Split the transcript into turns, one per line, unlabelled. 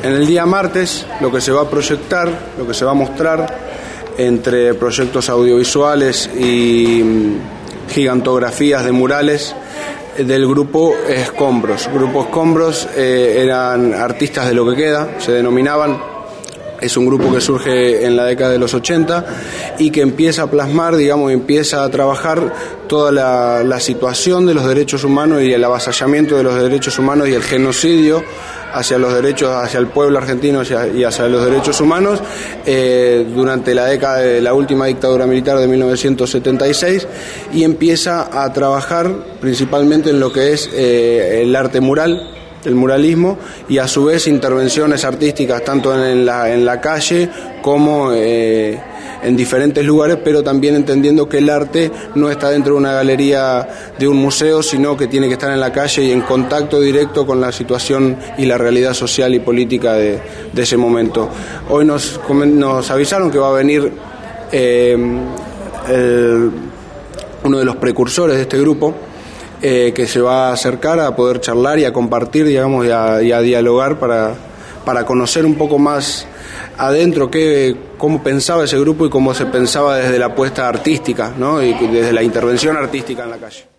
En el día martes lo que se va a proyectar, lo que se va a mostrar entre proyectos audiovisuales y gigantografías de murales del grupo Escombros. Grupo Escombros eran artistas de lo que queda, se denominaban. Es un grupo que surge en la década de los 80 y que empieza a plasmar, digamos, empieza a trabajar toda la situación de los derechos humanos y el avasallamiento de los derechos humanos y el genocidio hacia los derechos, hacia el pueblo argentino y hacia los derechos humanos durante la década de la última dictadura militar de 1976, y empieza a trabajar principalmente en lo que es el arte mural, el muralismo, y a su vez intervenciones artísticas tanto en la calle como en diferentes lugares, pero también entendiendo que el arte no está dentro de una galería de un museo, sino que tiene que estar en la calle y en contacto directo con la situación y la realidad social y política de ese momento. Hoy nos avisaron que va a venir uno de los precursores de este grupo, que se va a acercar a poder charlar y a compartir, digamos, y a dialogar para conocer un poco más adentro cómo pensaba ese grupo y cómo se pensaba desde la apuesta artística, ¿no? Y desde la intervención artística en la calle.